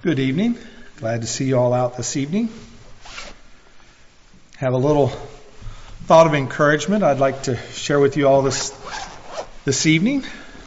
Good evening. Glad to see you all out this evening. Have a little thought of encouragement I'd like to share with you all this evening.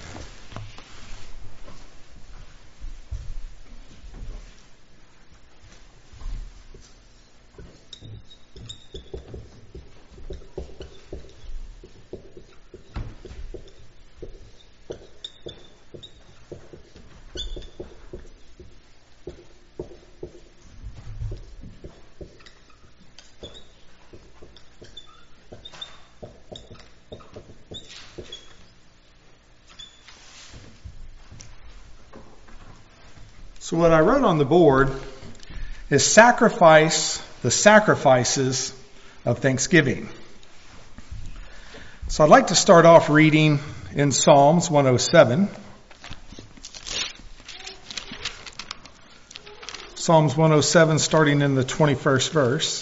So what I wrote on the board is the sacrifices of Thanksgiving. So I'd like to start off reading in Psalms 107. Psalms 107 starting in the 21st verse.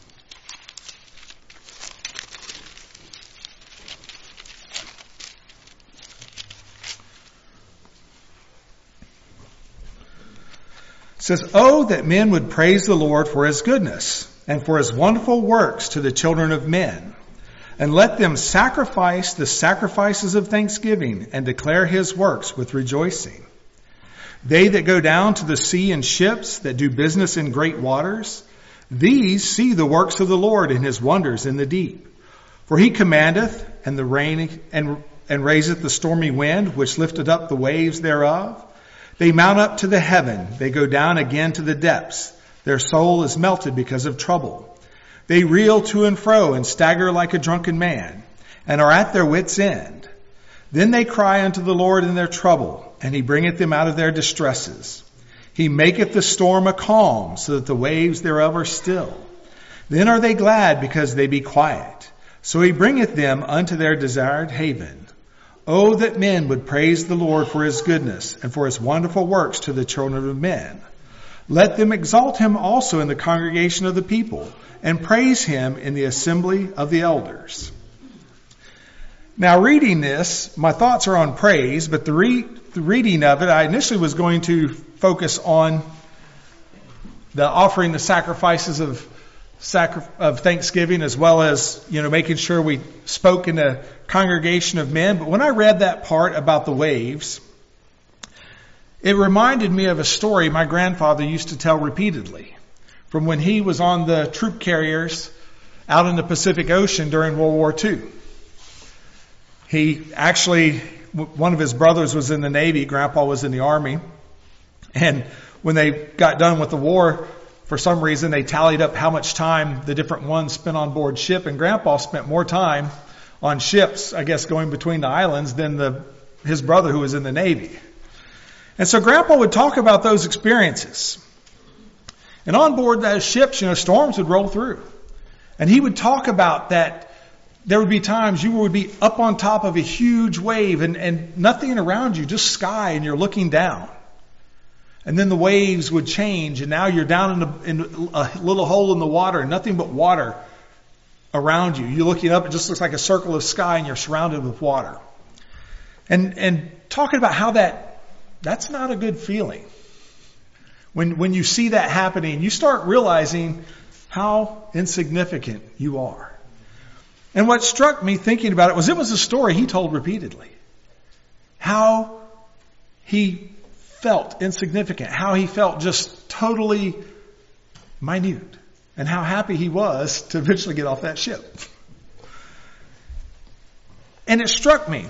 It says, "Oh, that men would praise the Lord for his goodness and for his wonderful works to the children of men. And let them sacrifice the sacrifices of thanksgiving and declare his works with rejoicing. They that go down to the sea in ships, that do business in great waters, these see the works of the Lord and his wonders in the deep. For he commandeth and the rain and raiseth the stormy wind, which lifteth up the waves thereof. They mount up to the heaven. They go down again to the depths. Their soul is melted because of trouble. They reel to and fro and stagger like a drunken man and are at their wits' end. Then they cry unto the Lord in their trouble, and he bringeth them out of their distresses. He maketh the storm a calm, so that the waves thereof are still. Then are they glad because they be quiet. So he bringeth them unto their desired haven. Oh, that men would praise the Lord for his goodness and for his wonderful works to the children of men. Let them exalt him also in the congregation of the people and praise him in the assembly of the elders." Now, reading this, my thoughts are on praise, but the reading of it, I initially was going to focus on the offering the sacrifices of Thanksgiving, as well as, making sure we spoke in the congregation of men. But when I read that part about the waves, it reminded me of a story my grandfather used to tell repeatedly from when he was on the troop carriers out in the Pacific Ocean during World War II. One of his brothers was in the Navy, Grandpa was in the Army, and when they got done with the war, for some reason, they tallied up how much time the different ones spent on board ship, and Grandpa spent more time on ships, I guess, going between the islands than his brother who was in the Navy. And so Grandpa would talk about those experiences. And on board those ships, storms would roll through. And he would talk about that there would be times you would be up on top of a huge wave and nothing around you, just sky, and you're looking down. And then the waves would change, and now you're down in a little hole in the water, and nothing but water around you. You're looking up, it just looks like a circle of sky, and you're surrounded with water. And talking about how that's not a good feeling. When you see that happening, you start realizing how insignificant you are. And what struck me thinking about it was a story he told repeatedly. How he felt insignificant, how he felt just totally minute, and how happy he was to eventually get off that ship. And it struck me.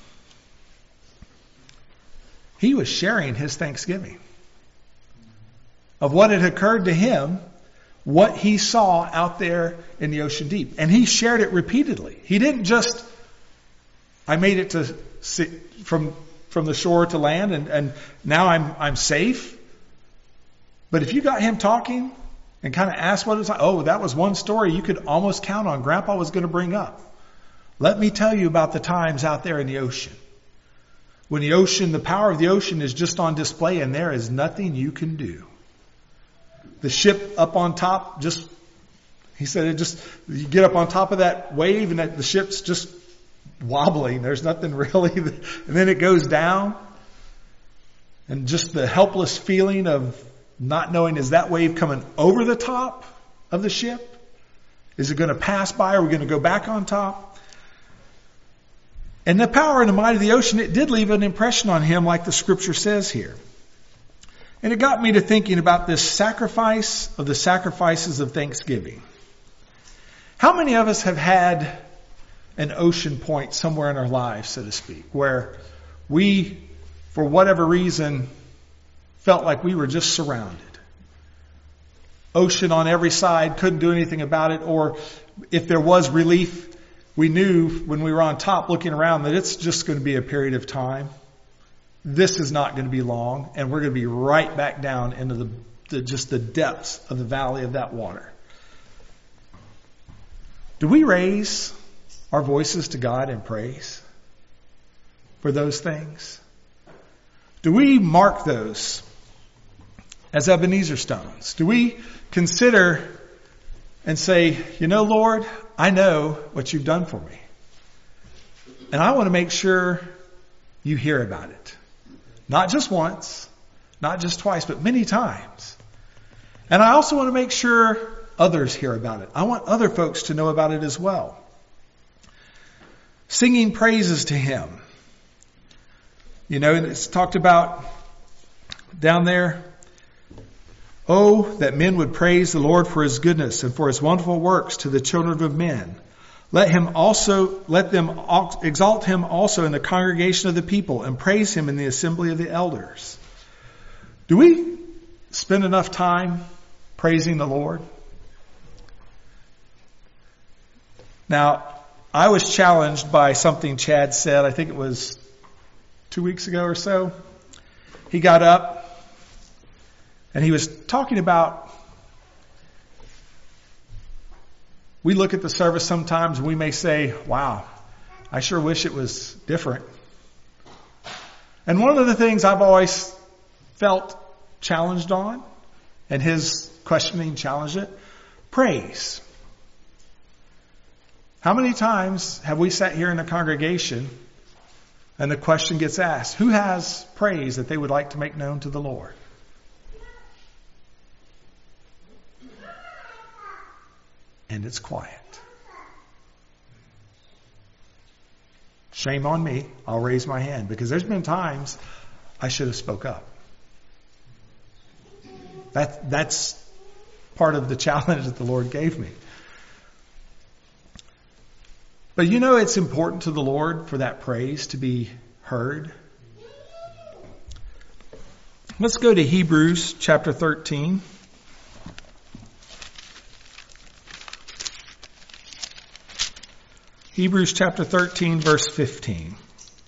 He was sharing his Thanksgiving of what had occurred to him, what he saw out there in the ocean deep. And he shared it repeatedly. He didn't just, I made it to see, from the shore to land, and now I'm safe. But if you got him talking and kind of asked what it was like, that was one story you could almost count on Grandpa was going to bring up. Let me tell you about the times out there in the ocean. When the power of the ocean is just on display and there is nothing you can do. The ship up on top, he said, you get up on top of that wave and the ship's just wobbling. There's nothing really. And then it goes down. And just the helpless feeling of not knowing, is that wave coming over the top of the ship? Is it going to pass by? Are we going to go back on top? And the power and the might of the ocean, it did leave an impression on him, like the scripture says here. And it got me to thinking about this sacrifice of the sacrifices of thanksgiving. How many of us have had an ocean point somewhere in our lives, so to speak, where we, for whatever reason, felt like we were just surrounded? Ocean on every side, couldn't do anything about it, or if there was relief, we knew when we were on top looking around that it's just going to be a period of time. This is not going to be long, and we're going to be right back down into the depths of the valley of that water. Do we raise our voices to God in praise for those things? Do we mark those as Ebenezer stones? Do we consider and say, you know, Lord, I know what you've done for me. And I want to make sure you hear about it. Not just once, not just twice, but many times. And I also want to make sure others hear about it. I want other folks to know about it as well. Singing praises to Him. You know, and it's talked about down there. Oh, that men would praise the Lord for His goodness and for His wonderful works to the children of men. Let them exalt Him also in the congregation of the people and praise Him in the assembly of the elders. Do we spend enough time praising the Lord? Now, I was challenged by something Chad said, I think it was 2 weeks ago or so. He got up and he was talking about, we look at the service sometimes and we may say, wow, I sure wish it was different. And one of the things I've always felt challenged on, and his questioning challenged it, praise. How many times have we sat here in a congregation and the question gets asked, who has praise that they would like to make known to the Lord? And it's quiet. Shame on me. I'll raise my hand because there's been times I should have spoke up. That's part of the challenge that the Lord gave me. But you know, it's important to the Lord for that praise to be heard. Let's go to Hebrews chapter 13. Hebrews chapter 13, verse 15.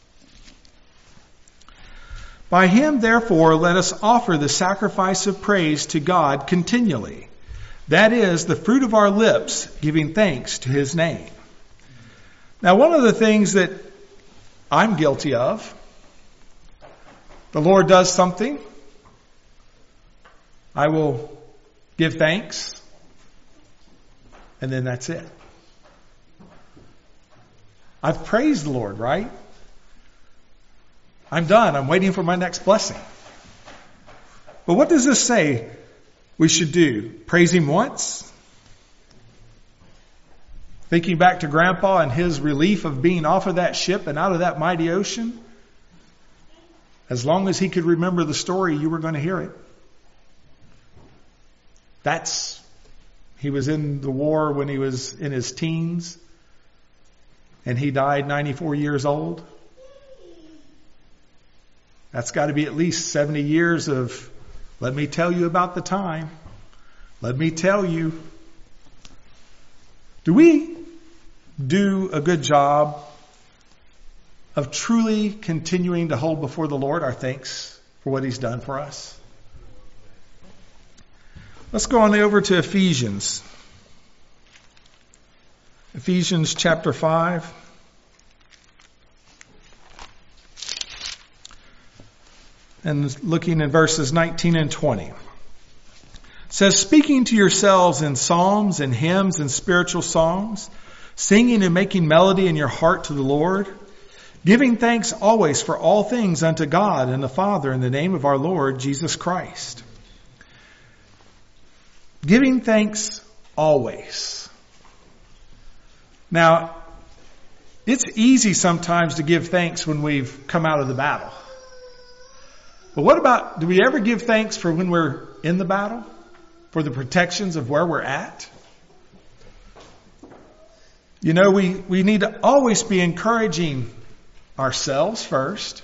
By Him, therefore, let us offer the sacrifice of praise to God continually. That is, the fruit of our lips, giving thanks to His name. Now, one of the things that I'm guilty of, the Lord does something, I will give thanks, and then that's it. I've praised the Lord, right? I'm done. I'm waiting for my next blessing. But what does this say we should do? Praise Him once? Thinking back to Grandpa and his relief of being off of that ship and out of that mighty ocean. As long as he could remember the story, you were going to hear it. He was in the war when he was in his teens. And he died 94 years old. That's got to be at least 70 years of, let me tell you about the time. Let me tell you. Do we do a good job of truly continuing to hold before the Lord our thanks for what He's done for us? Let's go on over to Ephesians. Ephesians chapter 5. And looking at verses 19 and 20. It says, speaking to yourselves in psalms and hymns and spiritual songs, singing and making melody in your heart to the Lord, giving thanks always for all things unto God and the Father in the name of our Lord Jesus Christ, Giving thanks always. Now, it's easy sometimes to give thanks when we've come out of the battle. But what about, do we ever give thanks for when we're in the battle? For the protections of where we're at? You know, we need to always be encouraging ourselves first.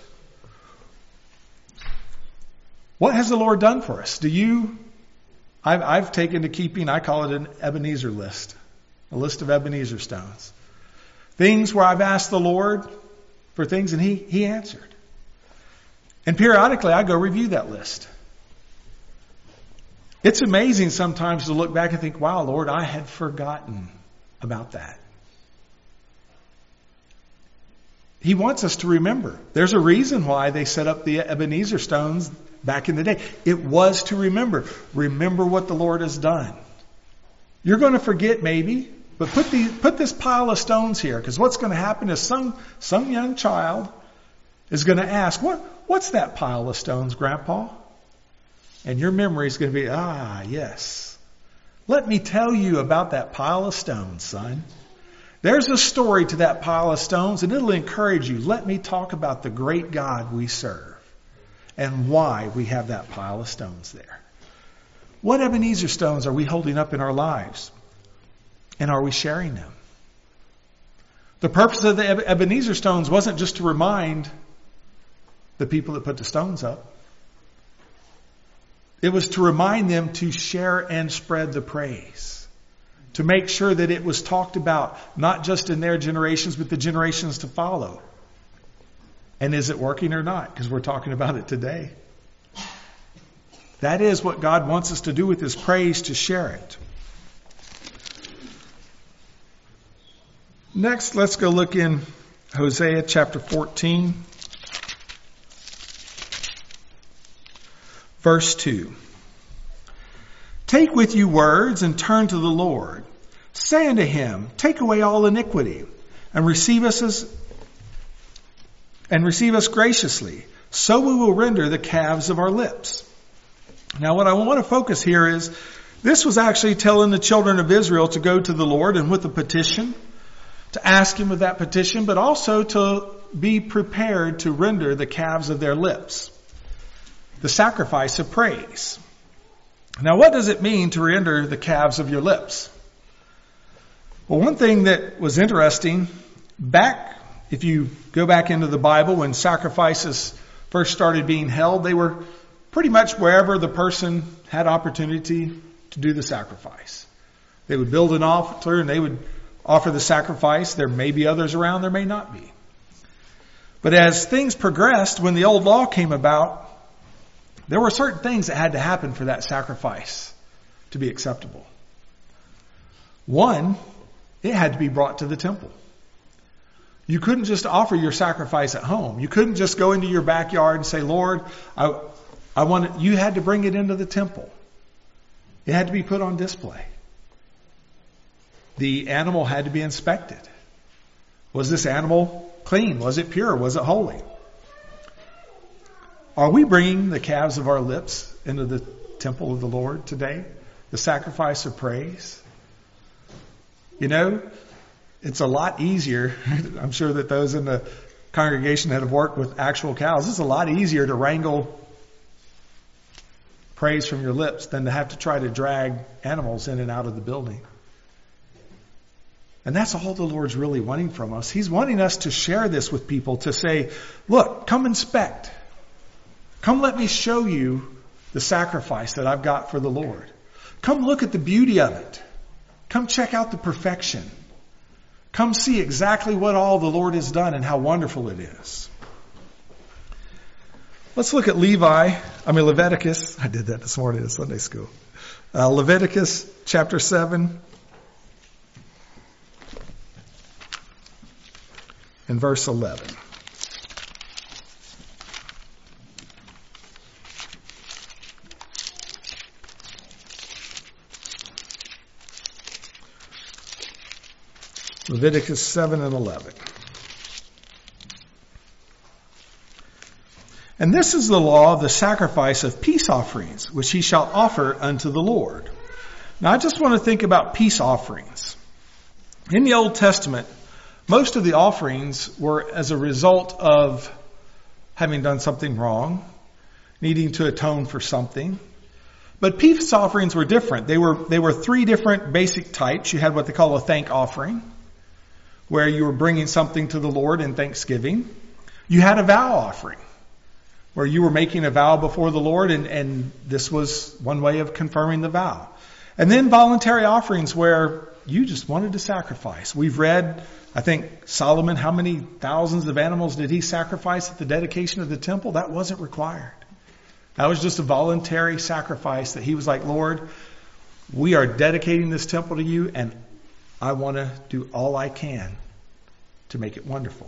What has the Lord done for us? I've taken to keeping, I call it an Ebenezer list. A list of Ebenezer stones. Things where I've asked the Lord for things and He answered. And periodically I go review that list. It's amazing sometimes to look back and think, wow, Lord, I had forgotten about that. He wants us to remember. There's a reason why they set up the Ebenezer stones back in the day. It was to remember. Remember what the Lord has done. You're going to forget maybe, but put this pile of stones here, because what's going to happen is some young child is going to ask, what's that pile of stones, Grandpa? And your memory is going to be, yes. Let me tell you about that pile of stones, son. There's a story to that pile of stones, and it'll encourage you. Let me talk about the great God we serve and why we have that pile of stones there. What Ebenezer stones are we holding up in our lives? And are we sharing them? The purpose of the Ebenezer stones wasn't just to remind the people that put the stones up. It was to remind them to share and spread the praise. To make sure that it was talked about, not just in their generations, but the generations to follow. And is it working or not? Because we're talking about it today. That is what God wants us to do with His praise, to share it. Next, let's go look in Hosea chapter 14. Verse 2. Take with you words and turn to the Lord. Say unto Him, take away all iniquity and receive us graciously. So we will render the calves of our lips. Now what I want to focus here is, this was actually telling the children of Israel to go to the Lord and with a petition, to ask Him with that petition, but also to be prepared to render the calves of their lips. The sacrifice of praise. Now, what does it mean to render the calves of your lips? Well, one thing that was interesting, if you go back into the Bible, when sacrifices first started being held, they were pretty much wherever the person had opportunity to do the sacrifice. They would build an altar and they would offer the sacrifice. There may be others around, there may not be. But as things progressed, when the old law came about, there were certain things that had to happen for that sacrifice to be acceptable. One, it had to be brought to the temple. You couldn't just offer your sacrifice at home. You couldn't just go into your backyard and say, Lord, you had to bring it into the temple. It had to be put on display. The animal had to be inspected. Was this animal clean? Was it pure? Was it holy? Are we bringing the calves of our lips into the temple of the Lord today? The sacrifice of praise? You know, it's a lot easier. I'm sure that those in the congregation that have worked with actual cows, it's a lot easier to wrangle praise from your lips than to have to try to drag animals in and out of the building. And that's all the Lord's really wanting from us. He's wanting us to share this with people, to say, look, come inspect. Come let me show you the sacrifice that I've got for the Lord. Come look at the beauty of it. Come check out the perfection. Come see exactly what all the Lord has done and how wonderful it is. Let's look at Leviticus. I did that this morning in Sunday school. Leviticus chapter 7 and verse 11. Leviticus 7 and 11. And this is the law of the sacrifice of peace offerings, which he shall offer unto the Lord. Now I just want to think about peace offerings. In the Old Testament, most of the offerings were as a result of having done something wrong, needing to atone for something. But peace offerings were different. They were three different basic types. You had what they call a thank offering, where you were bringing something to the Lord in thanksgiving. You had a vow offering, where you were making a vow before the Lord, and this was one way of confirming the vow. And then voluntary offerings, where you just wanted to sacrifice. We've read, I think, Solomon, how many thousands of animals did he sacrifice at the dedication of the temple? That wasn't required. That was just a voluntary sacrifice that he was like, Lord, we are dedicating this temple to you, and I want to do all I can to make it wonderful.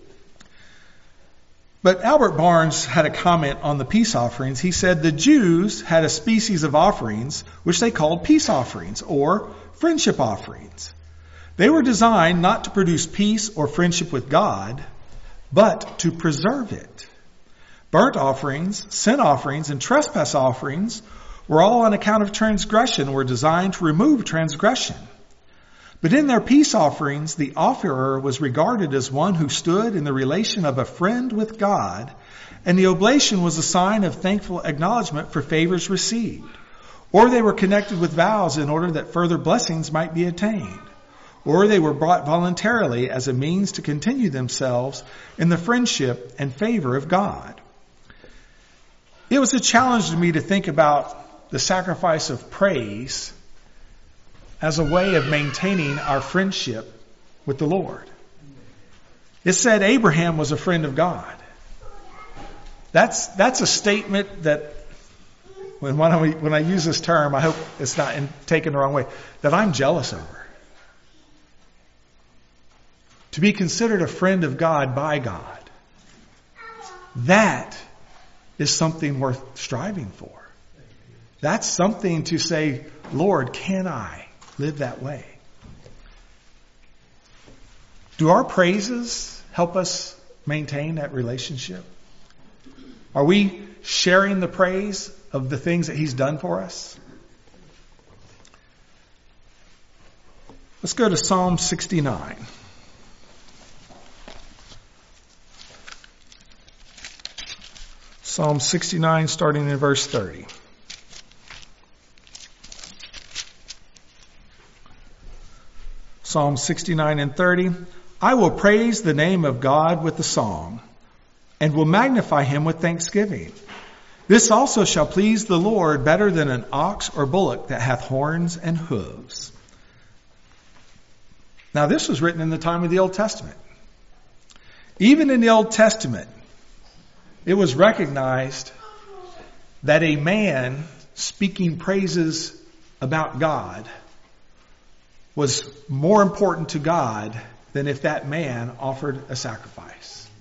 But Albert Barnes had a comment on the peace offerings. He said the Jews had a species of offerings which they called peace offerings or friendship offerings. They were designed not to produce peace or friendship with God, but to preserve it. Burnt offerings, sin offerings, and trespass offerings were all on account of transgression and were designed to remove transgression. But in their peace offerings, the offerer was regarded as one who stood in the relation of a friend with God, and the oblation was a sign of thankful acknowledgement for favors received. Or they were connected with vows in order that further blessings might be attained. Or they were brought voluntarily as a means to continue themselves in the friendship and favor of God. It was a challenge to me to think about the sacrifice of praise as a way of maintaining our friendship with the Lord. It said Abraham was a friend of God. That's a statement that when I use this term, I hope it's not taken the wrong way, that I'm jealous over. To be considered a friend of God by God, that is something worth striving for. That's something to say, Lord, can I live that way? Do our praises help us maintain that relationship? Are we sharing the praise of the things that He's done for us? Let's go to Psalm 69. Psalm 69, starting in verse 30. Psalm 69 and 30. I will praise the name of God with the song, and will magnify Him with thanksgiving. This also shall please the Lord better than an ox or bullock that hath horns and hooves. Now this was written in the time of the Old Testament. Even in the Old Testament, it was recognized that a man speaking praises about God was more important to God than if that man offered a sacrifice.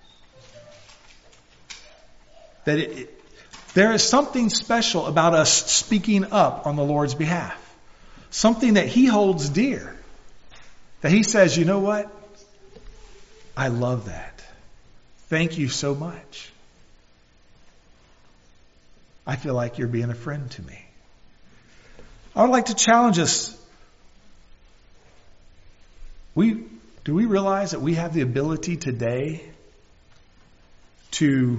There is something special about us speaking up on the Lord's behalf. Something that He holds dear. That He says, you know what? I love that. Thank you so much. I feel like you're being a friend to me. I would like to challenge us. Do we realize that we have the ability today to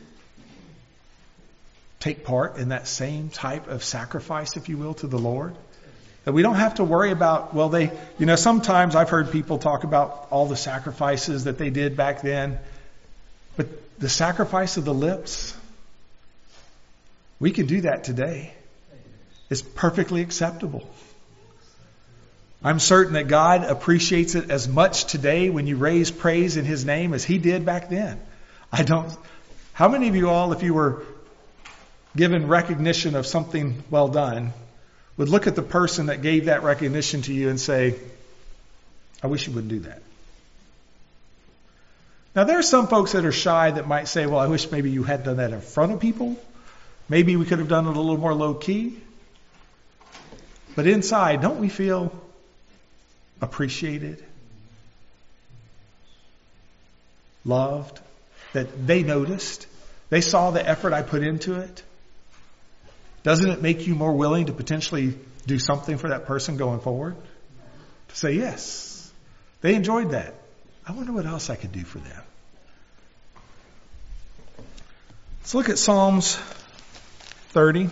take part in that same type of sacrifice, if you will, to the Lord? That we don't have to worry about, sometimes I've heard people talk about all the sacrifices that they did back then. But the sacrifice of the lips, we can do that today. It's perfectly acceptable. I'm certain that God appreciates it as much today when you raise praise in His name as He did back then. How many of you all, if you were given recognition of something well done, would look at the person that gave that recognition to you and say, I wish you wouldn't do that? Now there are some folks that are shy that might say, well, I wish maybe you had done that in front of people. Maybe we could have done it a little more low key. But inside, don't we feel appreciated, loved, that they noticed, they saw the effort I put into it? Doesn't it make you more willing to potentially do something for that person going forward? To say, yes, they enjoyed that. I wonder what else I could do for them. Let's look at Psalms 30.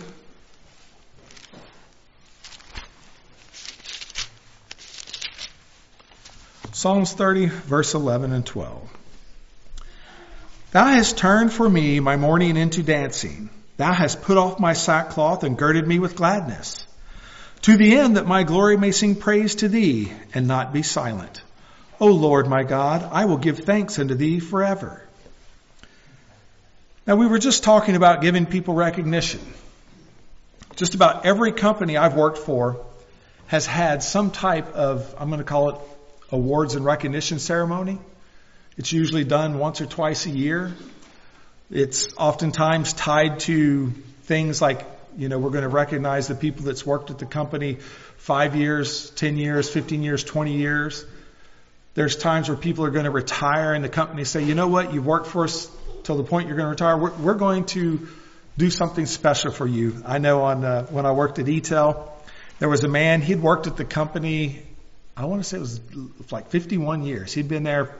Psalms 30, verse 11 and 12. Thou hast turned for me my mourning into dancing. Thou hast put off my sackcloth and girded me with gladness, to the end that my glory may sing praise to thee and not be silent. O Lord my God, I will give thanks unto thee forever. Now we were just talking about giving people recognition. Just about every company I've worked for has had some type of, I'm going to call it, awards and recognition ceremony. It's usually done once or twice a year. It's oftentimes tied to things like, we're going to recognize the people that's worked at the company 5 years, 10 years, 15 years, 20 years. There's times where people are going to retire and the company say, you know what, you've worked for us till the point you're going to retire. We're going to do something special for you. I know when I worked at ETEL, there was a man, he'd worked at the company, I want to say it was like 51 years. He'd been there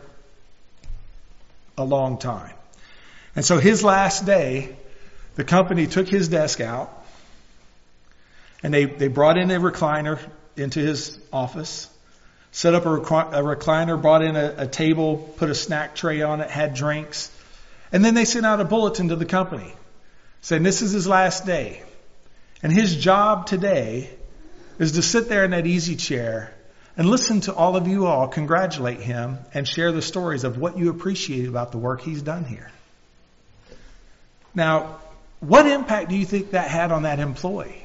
a long time. And so his last day, the company took his desk out and they brought in a recliner into his office, set up a recliner, brought in a table, put a snack tray on it, had drinks. And then they sent out a bulletin to the company saying this is his last day. And his job today is to sit there in that easy chair and listen to all of you all congratulate him and share the stories of what you appreciate about the work he's done here. Now, what impact do you think that had on that employee?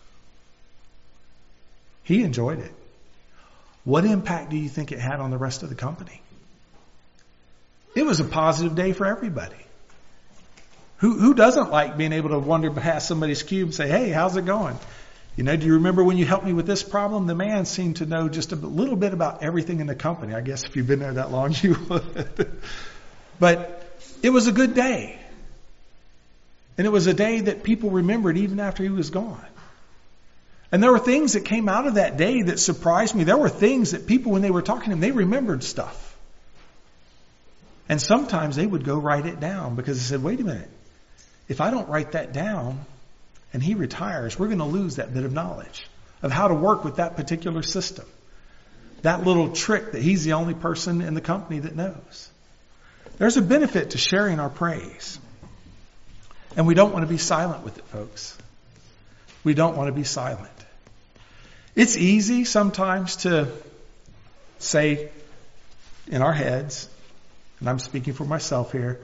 He enjoyed it. What impact do you think it had on the rest of the company? It was a positive day for everybody. Who doesn't like being able to wander past somebody's cube and say, hey, how's it going? Do you remember when you helped me with this problem? The man seemed to know just a little bit about everything in the company. I guess if you've been there that long, you would. But it was a good day. And it was a day that people remembered even after he was gone. And there were things that came out of that day that surprised me. There were things that people, when they were talking to him, they remembered stuff. And sometimes they would go write it down because they said, wait a minute, if I don't write that down and he retires, we're going to lose that bit of knowledge of how to work with that particular system. That little trick that he's the only person in the company that knows. There's a benefit to sharing our praise. And we don't want to be silent with it, folks. We don't want to be silent. It's easy sometimes to say in our heads, and I'm speaking for myself here,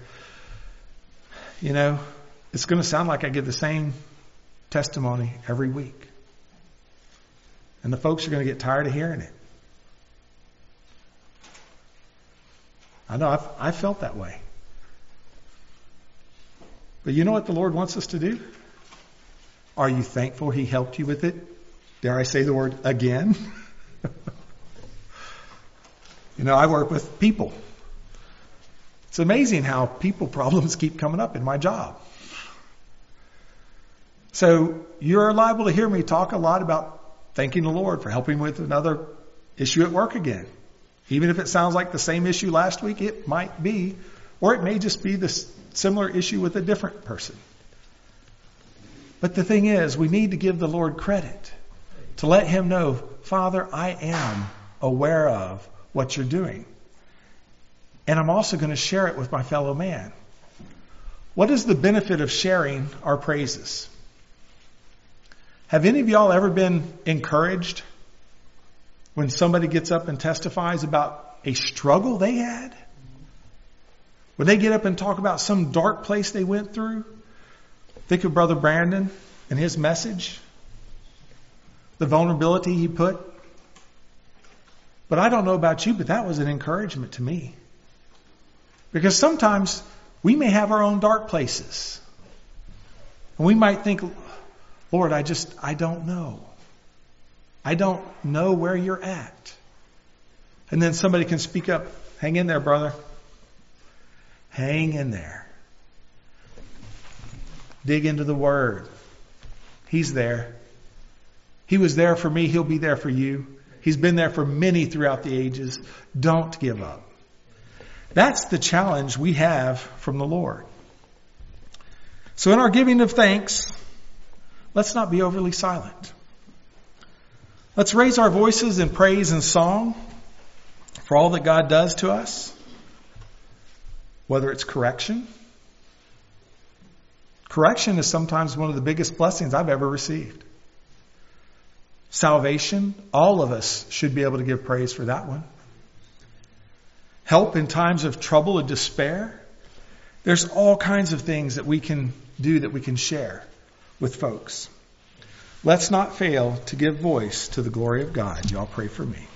it's going to sound like I give the same testimony every week. And the folks are going to get tired of hearing it. I know I've felt that way. But you know what the Lord wants us to do? Are you thankful he helped you with it? Dare I say the word again? I work with people. It's amazing how people problems keep coming up in my job. So you're liable to hear me talk a lot about thanking the Lord for helping with another issue at work again. Even if it sounds like the same issue last week, it might be, or it may just be the similar issue with a different person. But the thing is, we need to give the Lord credit, to let him know, Father, I am aware of what you're doing. And I'm also going to share it with my fellow man. What is the benefit of sharing our praises? Have any of y'all ever been encouraged when somebody gets up and testifies about a struggle they had? When they get up and talk about some dark place they went through? Think of Brother Brandon and his message. The vulnerability he put. But I don't know about you, but that was an encouragement to me. Because sometimes we may have our own dark places. And we might think, Lord, I don't know. I don't know where you're at. And then somebody can speak up. Hang in there, brother. Hang in there. Dig into the Word. He's there. He was there for me. He'll be there for you. He's been there for many throughout the ages. Don't give up. That's the challenge we have from the Lord. So in our giving of thanks, let's not be overly silent. Let's raise our voices in praise and song for all that God does to us. Whether it's correction. Correction is sometimes one of the biggest blessings I've ever received. Salvation, all of us should be able to give praise for that one. Help in times of trouble and despair. There's all kinds of things that we can do, that we can share with folks. Let's not fail to give voice to the glory of God. Y'all pray for me.